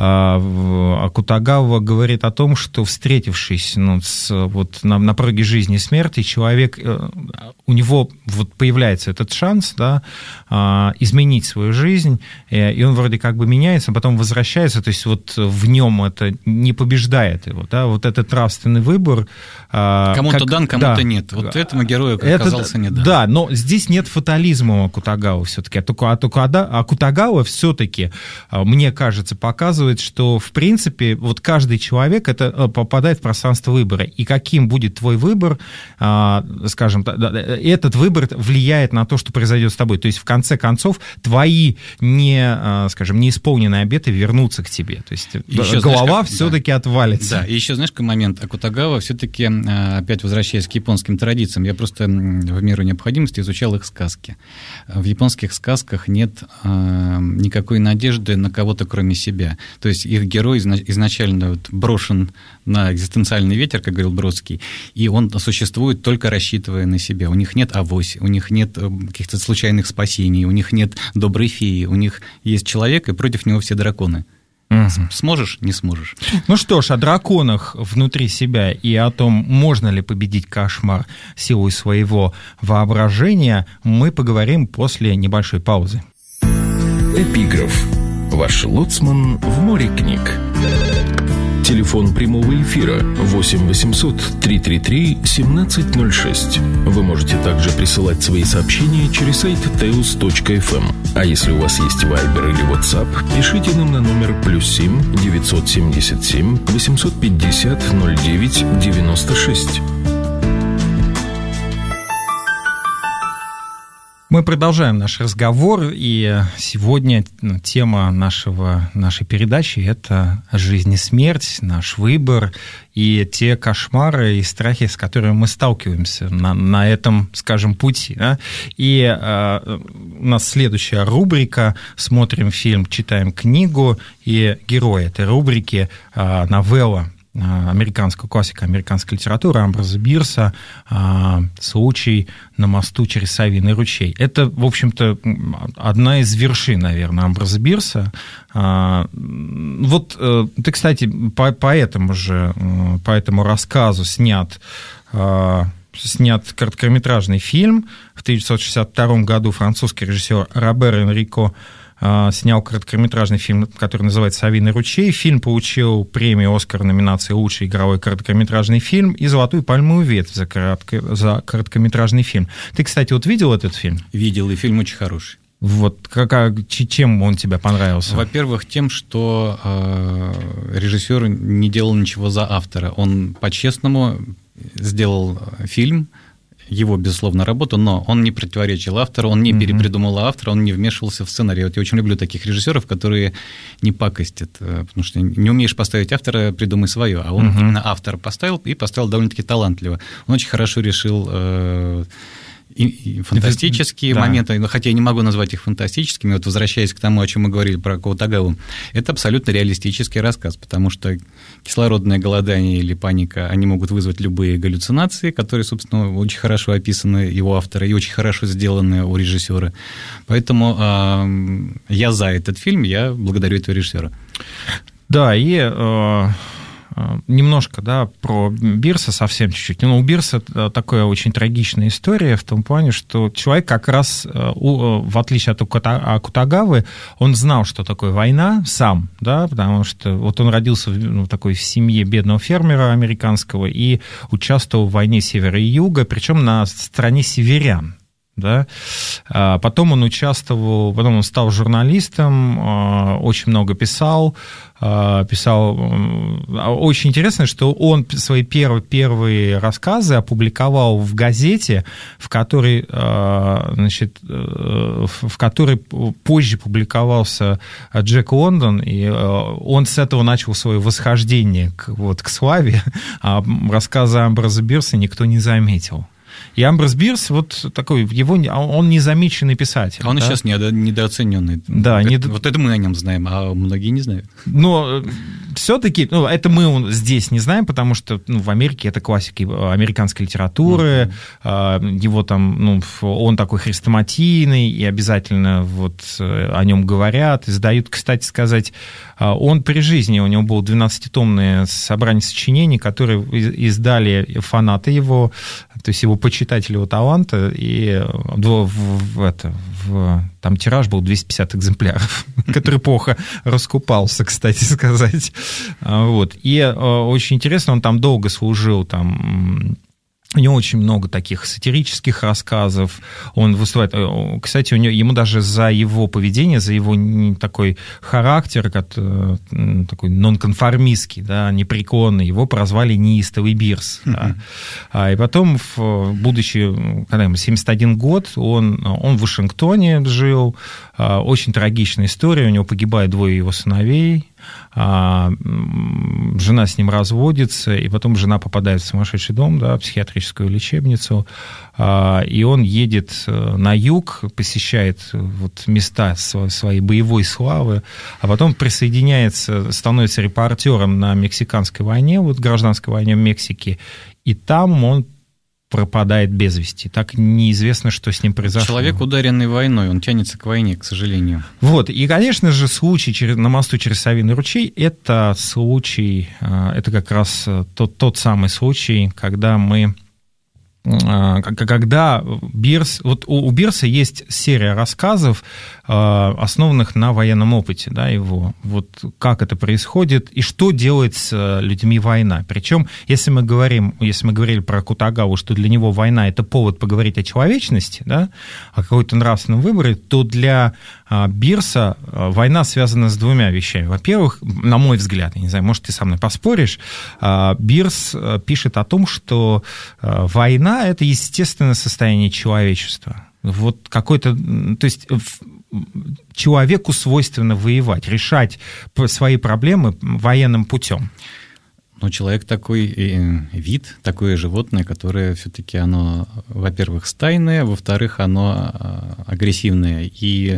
Speaker 2: Акутагава говорит о том, что, встретившись ну, с, вот, на, на жизни и смерти, человек, у него вот появляется этот шанс, да, изменить свою жизнь, и он вроде как бы меняется, а потом возвращается, то есть вот в нем это не побеждает его, да, вот этот нравственный выбор.
Speaker 3: Кому-то как, дан, кому-то да, нет. Вот этому герою оказался не дан.
Speaker 2: Да, но здесь нет фатализма у Акутагавы все-таки. А Акутагава все-таки, мне кажется, показывает, что в принципе вот каждый человек это попадает в пространство выбора, и каким будет твой выбор, скажем, этот выбор влияет на то, что произойдет с тобой. То есть, в конце концов, твои не, скажем, неисполненные обеты вернутся к тебе. То есть, еще, голова знаешь, как, все-таки да. отвалится.
Speaker 3: Да, и еще, знаешь, какой момент? Акутагава все-таки, опять возвращаясь к японским традициям, я просто в меру необходимости изучал их сказки. В японских сказках нет никакой надежды на кого-то, кроме себя. То есть, их герой изначально вот брошен на экзистенциальный ветер, как говорил Бродский, и он существует только рассчитывая на себя. У них нет авось, у них нет каких-то случайных спасений, у них нет доброй феи, у них есть человек, и против него все драконы. Угу. Сможешь? Не сможешь.
Speaker 2: Ну что ж, о драконах внутри себя и о том, можно ли победить кошмар силой своего воображения, мы поговорим после небольшой паузы.
Speaker 1: Эпиграф. Ваш лоцман в море книг. Телефон прямого эфира восемь восемьсот триста тридцать три семнадцать ноль шесть. Вы можете также присылать свои сообщения через сайт теус точка эф эм. А если у вас есть Viber или WhatsApp, пишите нам на номер плюс семь девятьсот семьдесят семь восемьсот пятьдесят ноль девять девяносто шесть.
Speaker 2: Мы продолжаем наш разговор, и сегодня тема нашего, нашей передачи – это жизнь и смерть, наш выбор и те кошмары и страхи, с которыми мы сталкиваемся на, на этом, скажем, пути. Да? И э, у нас следующая рубрика «Смотрим фильм, читаем книгу», и герой этой рубрики э, – новелла американского классика американской литературы Амброса Бирса «Случай на мосту через Савиный ручей». Это, в общем-то, одна из вершин, наверное, Амброса Бирса. Вот ты, кстати, по, по этому же, по этому рассказу снят снят короткометражный фильм. В тысяча девятьсот шестьдесят втором году французский режиссер Робер Энрико снял короткометражный фильм, который называется «Савиный ручей». Фильм получил премию «Оскар» номинации «Лучший игровой короткометражный фильм» и «Золотую пальмовую ветвь» за, коротко... за короткометражный фильм. Ты, кстати, вот видел этот фильм?
Speaker 3: Видел, и фильм очень хороший.
Speaker 2: Вот как, чем он тебе понравился?
Speaker 3: Во-первых, тем, что э, режиссер не делал ничего за автора. Он по-честному сделал фильм, его, безусловно, работу, но он не противоречил автору, он не перепридумал автора, он не вмешивался в сценарий. Вот я очень люблю таких режиссеров, которые не пакостят, потому что не умеешь поставить автора, придумай свое, а он uh-huh. именно автора поставил и поставил довольно-таки талантливо. Он очень хорошо решил э, и, и фантастические да. моменты, но хотя я не могу назвать их фантастическими, вот возвращаясь к тому, о чем мы говорили про Акутагаву, это абсолютно реалистический рассказ, потому что кислородное голодание или паника, они могут вызвать любые галлюцинации, которые, собственно, очень хорошо описаны его автора и очень хорошо сделаны у режиссера. Поэтому э, я за этот фильм, я благодарю этого режиссера.
Speaker 2: Да, и... Э... Немножко, да, про Бирса совсем чуть-чуть. Ну, у Бирса такая очень трагичная история в том плане, что человек как раз, в отличие от Акутагавы, он знал, что такое война сам, да, потому что вот он родился в такой семье бедного фермера американского и участвовал в войне севера и юга, причем на стороне северян. Да? Потом он участвовал, потом он стал журналистом, очень много писал, писал. Очень интересно, что он свои первые, первые рассказы опубликовал в газете, в которой, значит, в которой позже публиковался Джек Лондон, и он с этого начал свое восхождение к, вот, к славе, а рассказы Амброса Бирса никто не заметил. И Амброс Бирс, вот такой, его, он незамеченный писатель.
Speaker 3: А он
Speaker 2: да?
Speaker 3: сейчас недооцененный.
Speaker 2: Да,
Speaker 3: это,
Speaker 2: недо...
Speaker 3: Вот это мы о нем знаем, а многие не знают.
Speaker 2: Но все-таки, ну, это мы здесь не знаем, потому что ну, в Америке это классики американской литературы, mm-hmm. его там, ну, он такой хрестоматийный, и обязательно вот о нем говорят, издают, кстати сказать, он при жизни, у него было двенадцатитомное собрание сочинений, которые издали фанаты его, то есть его почитатели его таланта, и в, в, в, это, в, там тираж был двести пятьдесят экземпляров, который плохо раскупался, кстати сказать. Вот. И очень интересно, он там долго служил, там... У него очень много таких сатирических рассказов. Он выступает... Кстати, у него, ему даже за его поведение, за его такой характер, как, такой нонконформистский, да, непреклонный, его прозвали неистовый Бирс. Mm-hmm. Да. И потом, будучи, когда ему семьдесят один год, он, он в Вашингтоне жил. Очень трагичная история. У него погибает двое его сыновей. Жена с ним разводится, и потом жена попадает в сумасшедший дом, да, психиатрическую лечебницу, и он едет на юг, посещает вот места своей боевой славы, а потом присоединяется, становится репортером на мексиканской войне, вот гражданской войне в Мексике, и там он пропадает без вести. Так неизвестно, что с ним произошло.
Speaker 3: Человек, ударенный войной, он тянется к войне, к сожалению.
Speaker 2: Вот. И, конечно же, случай через, на мосту через Савиный ручей, это случай, это как раз тот, тот самый случай, когда мы когда Бирс... Вот у Бирса есть серия рассказов, основанных на военном опыте, да, его. Вот как это происходит и что делает с людьми война. Причем, если мы говорим, если мы говорили про Акутагаву, что для него война — это повод поговорить о человечности, да, о какой-то нравственном выборе, то для Бирса война связана с двумя вещами. Во-первых, на мой взгляд, я не знаю, может, ты со мной поспоришь, Бирс пишет о том, что война — это естественное состояние человечества. Вот какой-то, то есть человеку свойственно воевать, решать свои проблемы военным путем.
Speaker 3: Ну, человек такой вид, такое животное, которое все-таки оно, во-первых, стайное, во-вторых, оно агрессивное. И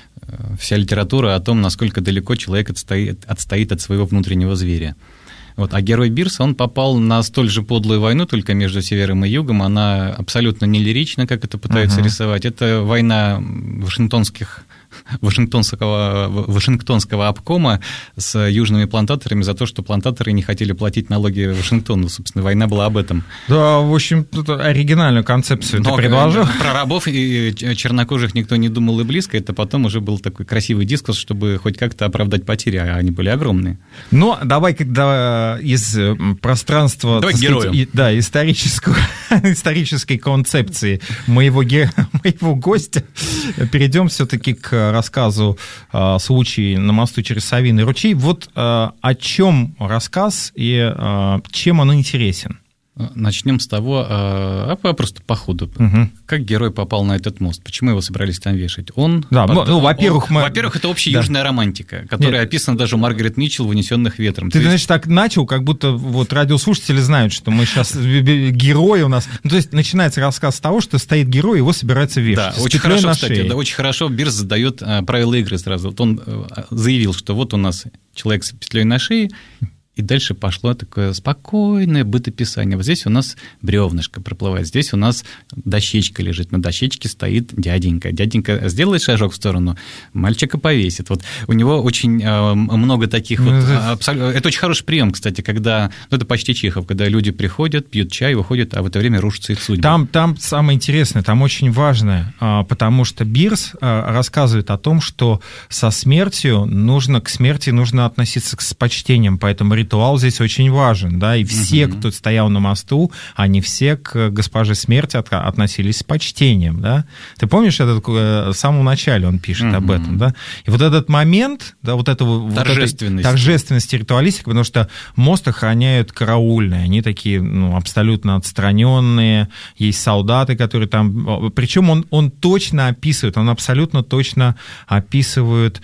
Speaker 3: вся литература о том, насколько далеко человек отстоит, отстоит от своего внутреннего зверя. Вот. А герой Бирса, он попал на столь же подлую войну, только между севером и югом. Она абсолютно не лирична, как это пытаются uh-huh. рисовать. Это война вашингтонских... Вашингтонского, Вашингтонского обкома с южными плантаторами за то, что плантаторы не хотели платить налоги Вашингтону. Собственно, война была об этом.
Speaker 2: Да, в общем, тут оригинальную концепцию Но, ты предложил.
Speaker 3: Про рабов и чернокожих никто не думал и близко. Это потом уже был такой красивый дискурс, чтобы хоть как-то оправдать потери, а они были огромные.
Speaker 2: Но давай когда из пространства...
Speaker 3: Давай к героям.
Speaker 2: И, да, исторического, исторической концепции моего, моего гостя перейдем все-таки к рассказу э, «Случай на мосту через Савиный ручей». Вот э, о чем рассказ и э, чем он интересен?
Speaker 3: Начнем с того, а просто по ходу. Угу. Как герой попал на этот мост? Почему его собрались там вешать? Он,
Speaker 2: да, под... ну, во-первых, мы...
Speaker 3: во-первых, это общая да. южная романтика, которая Нет. описана даже у Маргарет Митчелл в «Унесенных ветром».
Speaker 2: Ты, значит, есть... так начал, как будто вот радиослушатели знают, что мы сейчас герои у нас. Ну, то есть начинается рассказ с того, что стоит герой, его собираются вешать.
Speaker 3: Да, очень хорошо, кстати, да, очень хорошо Бирс задает правила игры сразу. Вот он заявил, что вот у нас человек с петлей на шее. И дальше пошло такое спокойное бытописание. Вот здесь у нас бревнышко проплывает, здесь у нас дощечка лежит, на дощечке стоит дяденька. Дяденька сделает шажок в сторону, мальчика повесит. Вот у него очень э, много таких вот... Абсолютно, это очень хороший прием, кстати, когда... Ну, это почти Чехов, когда люди приходят, пьют чай, выходят, а в это время рушатся их судьбы.
Speaker 2: Там, там самое интересное, там очень важное, потому что Бирс рассказывает о том, что со смертью нужно, к смерти нужно относиться с почтением, поэтому ритуал здесь очень важен, да, и все, угу. кто стоял на мосту, они все к госпоже смерти от, относились с почтением, да. Ты помнишь, этот, в самом начале он пишет угу. об этом, да, и вот этот момент, да, вот этого
Speaker 3: торжественности,
Speaker 2: вот торжественности ритуалистики, потому что мост охраняют караульные, они такие, ну, абсолютно отстраненные, есть солдаты, которые там, причем он, он точно описывает, он абсолютно точно описывает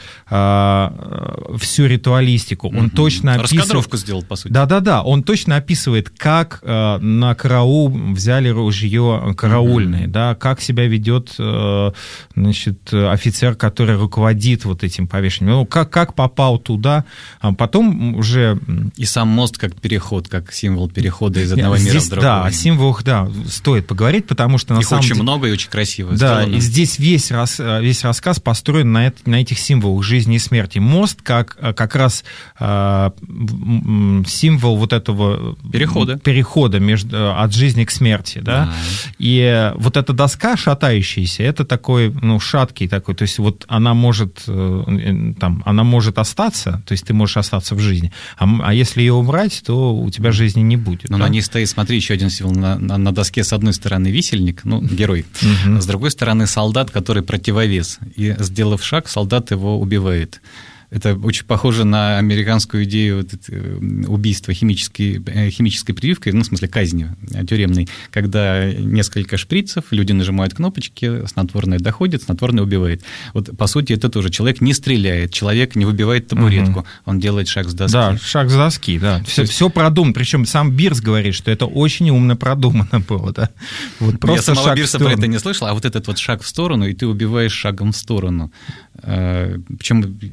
Speaker 2: а, всю ритуалистику, он угу. точно описывает...
Speaker 3: сделал, по сути. Да-да-да,
Speaker 2: он точно описывает, как э, на караул взяли ружье караульное, mm-hmm. да, как себя ведет э, значит, офицер, который руководит вот этим повешением, ну, как, как попал туда, а потом уже...
Speaker 3: И сам мост как переход, как символ перехода из одного Нет, мира
Speaker 2: здесь,
Speaker 3: в другой.
Speaker 2: Да, о символах, да, стоит поговорить, потому что на
Speaker 3: Их
Speaker 2: самом
Speaker 3: очень
Speaker 2: деле...
Speaker 3: много и очень красиво
Speaker 2: Да,
Speaker 3: сделано.
Speaker 2: и здесь весь, рас, весь рассказ построен на, это, на этих символах жизни и смерти. Мост как, как раз... Э, символ вот этого
Speaker 3: перехода,
Speaker 2: перехода между, от жизни к смерти, да, а. и вот эта доска шатающаяся, это такой, ну, шаткий такой, то есть вот она может, там, она может остаться, то есть ты можешь остаться в жизни, а, а если ее убрать, то у тебя жизни не будет.
Speaker 3: Но да? на ней стоит, смотри, еще один символ, на, на, на доске с одной стороны висельник, ну, герой, угу. с другой стороны солдат, который противовес, и, сделав шаг, солдат его убивает. Это очень похоже на американскую идею вот, убийства химической, химической прививкой, ну, в смысле казни тюремной, когда несколько шприцев, люди нажимают кнопочки, снотворное доходит, снотворное убивает. Вот, по сути, это тоже человек не стреляет, человек не выбивает табуретку, угу. он делает шаг с доски.
Speaker 2: Да, шаг с доски, да. Все, есть... все продумано, причем сам Бирс говорит, что это очень умно продумано было, да. Вот просто
Speaker 3: Я самого
Speaker 2: шаг
Speaker 3: Бирса про это не слышал, а вот этот вот шаг в сторону, и ты убиваешь шагом в сторону. Причем это не символ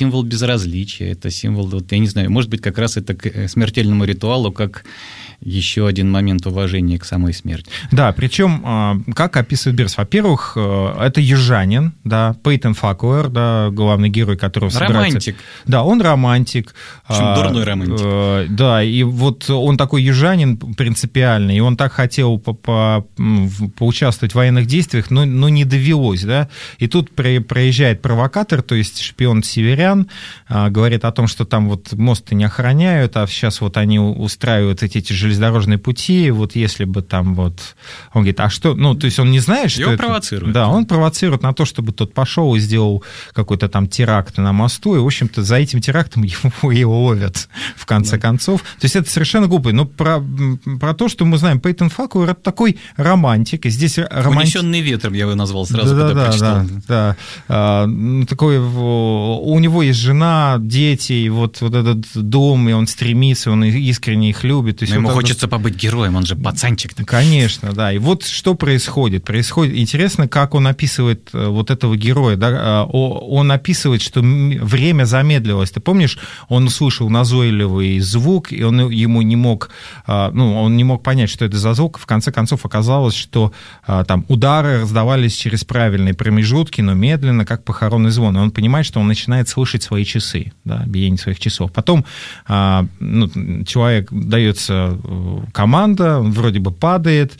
Speaker 3: символ безразличия, это символ, вот, я не знаю, может быть, как раз это к смертельному ритуалу, как еще один момент уважения к самой смерти.
Speaker 2: Да, причем, как описывает Бирс, во-первых, это южанин, да, Пейтон Факуэр, да, главный герой, которого собирается...
Speaker 3: Романтик.
Speaker 2: Да, он романтик.
Speaker 3: Причем дурной романтик.
Speaker 2: Да, и вот он такой южанин принципиальный, и он так хотел по -по поучаствовать в военных действиях, но, но не довелось, да, и тут при проезжает провокатор, то есть шпион северян, говорит о том, что там вот мост не охраняют, а сейчас вот они устраивают эти тяжелые железнодорожные пути, вот если бы там вот... Он говорит, а что... Ну, то есть он не знает, что
Speaker 3: Его
Speaker 2: это...
Speaker 3: провоцирует.
Speaker 2: Да, он провоцирует на то, чтобы тот пошел и сделал какой-то там теракт на мосту, и, в общем-то, за этим терактом его и ловят, в конце да. концов. То есть это совершенно глупо. Но про, про то, что мы знаем, Пейтон Факуэр — это такой романтик, и здесь романтик...
Speaker 3: Унесенный ветром, я его назвал сразу,
Speaker 2: да,
Speaker 3: когда
Speaker 2: да,
Speaker 3: прочитал.
Speaker 2: Да, да. А, такой... У него есть жена, дети, и вот, вот этот дом, и он стремится, он искренне их любит. То есть
Speaker 3: ему
Speaker 2: вот
Speaker 3: хочется побыть героем, он же пацанчик.
Speaker 2: Конечно, да. И вот что происходит. Происходит. Интересно, как он описывает вот этого героя. Да? Он описывает, что время замедлилось. Ты помнишь, он услышал назойливый звук, и он ему не мог, ну, он не мог понять, что это за звук. В конце концов оказалось, что там удары раздавались через правильные промежутки, но медленно, как похоронный звон. И он понимает, что он начинает слышать свои часы, да, биение своих часов. Потом ну, человек дается команда, он вроде бы падает,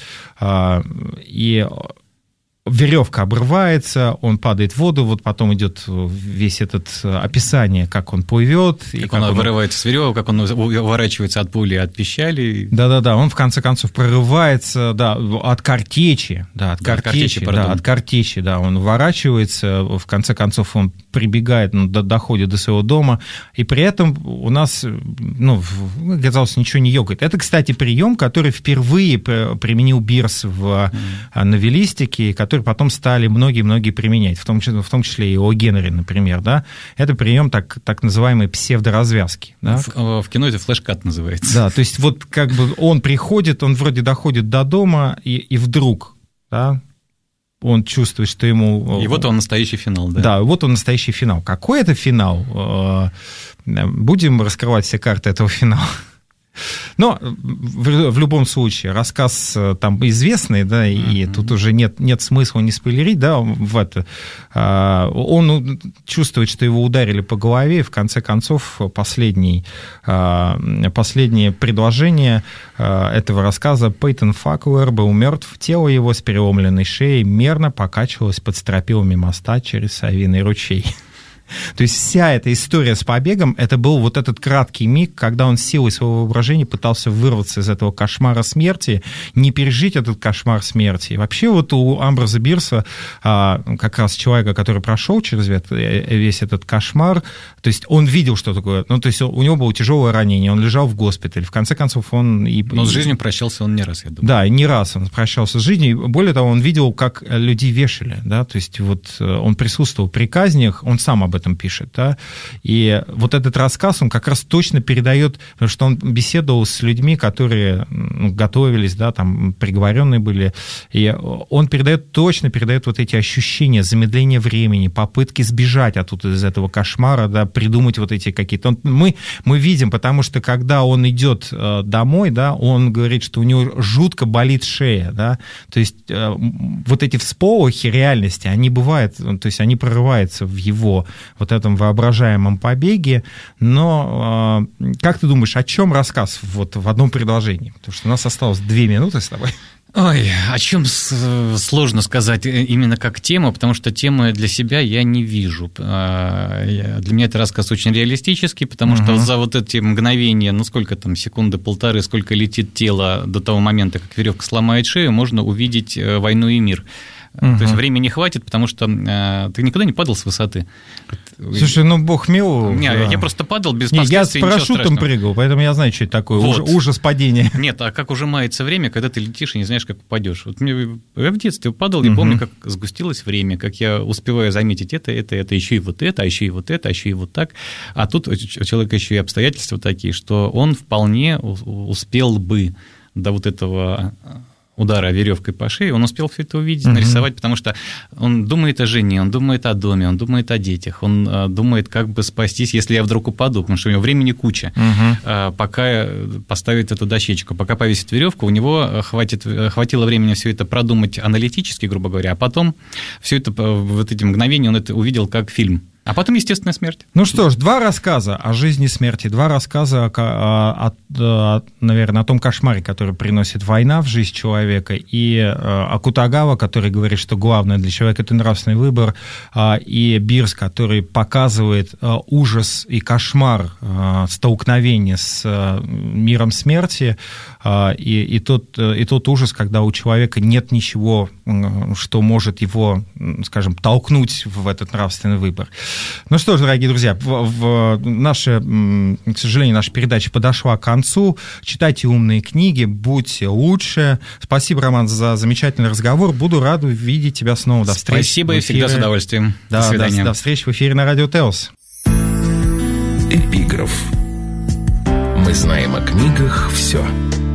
Speaker 2: и веревка обрывается, он падает в воду, вот потом идет весь этот описание, как он плывет.
Speaker 3: Как, и как он, он вырывается с веревок, как он уворачивается от пули, от пищали.
Speaker 2: Да-да-да, он в конце концов прорывается, да, от картечи, да, от да, картечи, картечи да, от картечи, да, он уворачивается, в конце концов он прибегает, ну, доходит до своего дома, и при этом у нас, ну, казалось, ничего не ёкает. Это, кстати, прием, который впервые применил Бирс в mm. новеллистике, который потом стали многие-многие применять, в том числе, в том числе и О. Генри, например, да, это прием так, так называемой псевдоразвязки. Да?
Speaker 3: В, в кино это флешкат называется.
Speaker 2: Да, то есть вот как бы он приходит, он вроде доходит до дома, и, и вдруг, да, он чувствует, что ему...
Speaker 3: И вот он настоящий финал, да?
Speaker 2: Да, вот он настоящий финал. Какой это финал? Будем раскрывать все карты этого финала. Но в, в любом случае рассказ там известный, да, и mm-hmm. тут уже нет, нет смысла не спойлерить, да, в это. Он чувствует, что его ударили по голове, и в конце концов последний, последнее предложение этого рассказа: Пейтон Факуэр был мертв, тело его с переломленной шеей мерно покачивалось под стропилами моста через Совиный ручей. То есть вся эта история с побегом, это был вот этот краткий миг, когда он силой своего воображения пытался вырваться из этого кошмара смерти, не пережить этот кошмар смерти. И вообще вот у Амброза Бирса, как раз человека, который прошел через весь этот кошмар, то есть он видел, что такое, ну, то есть у него было тяжелое ранение, он лежал в госпитале, в конце концов он... И,
Speaker 3: Но с жизнью прощался он не раз, я думаю.
Speaker 2: Да, не раз он прощался с жизнью, более того, он видел, как людей вешали, да, то есть вот он присутствовал при казнях, он сам об этом пишет, да, и вот этот рассказ, он как раз точно передает, потому что он беседовал с людьми, которые, ну, готовились, да, там, приговоренные были, и он передает, точно передает вот эти ощущения замедления времени, попытки сбежать оттуда из этого кошмара, да, придумать вот эти какие-то... Он, мы, мы видим, потому что когда он идет домой, да, он говорит, что у него жутко болит шея, да, то есть вот эти всполохи реальности, они бывают, то есть они прорываются в его вот этом воображаемом побеге, но как ты думаешь, о чем рассказ вот в одном предложении? Потому что у нас осталось две минуты с тобой.
Speaker 3: Ой, о чем сложно сказать именно как тему, потому что темы для себя я не вижу. Для меня это рассказ очень реалистический, потому угу. что за вот эти мгновения, ну сколько там, секунды, полторы, сколько летит тело до того момента, как веревка сломает шею, можно увидеть «Войну и мир». Uh-huh. То есть времени не хватит, потому что э, ты никогда не падал с высоты.
Speaker 2: Слушай, ну бог мил.
Speaker 3: Не,
Speaker 2: да.
Speaker 3: я просто падал без
Speaker 2: не,
Speaker 3: последствий.
Speaker 2: Я с парашютом прыгал, поэтому я знаю, что это такое. Вот. Уж, ужас падения.
Speaker 3: Нет, а как ужимается время, когда ты летишь и не знаешь, как упадешь. Вот мне, я в детстве падал, я uh-huh. помню, как сгустилось время, как я успеваю заметить это, это, это, еще и вот это, а еще и вот это, а еще и вот так. А тут у человека еще и обстоятельства такие, что он вполне успел бы до вот этого удара веревкой по шее, он успел все это увидеть, mm-hmm. нарисовать, потому что он думает о жене, он думает о доме, он думает о детях, он а, думает, как бы спастись, если я вдруг упаду, потому что у него времени куча. Mm-hmm. А, пока поставит эту дощечку, пока повесит веревку, у него хватит, хватило времени все это продумать аналитически, грубо говоря, а потом все это, вот эти мгновения он это увидел как фильм. А потом естественная смерть.
Speaker 2: Ну что ж, два рассказа о жизни и смерти, два рассказа, о, о, о, наверное, о том кошмаре, который приносит война в жизнь человека, и о Акутагава, который говорит, что главное для человека – это нравственный выбор, и Бирс, который показывает ужас и кошмар столкновения с миром смерти, и, и, тот, и тот ужас, когда у человека нет ничего, что может его, скажем, толкнуть в этот нравственный выбор. Ну что ж, дорогие друзья, в, в наша, к сожалению, наша передача подошла к концу. Читайте умные книги, будьте лучше. Спасибо, Роман, за замечательный разговор. Буду рад видеть тебя снова. До встречи.
Speaker 3: Спасибо, и всегда с удовольствием.
Speaker 2: Да,
Speaker 3: до свидания.
Speaker 2: До, до встречи в эфире на Радио Теос.
Speaker 1: Эпиграф. Мы знаем о книгах все.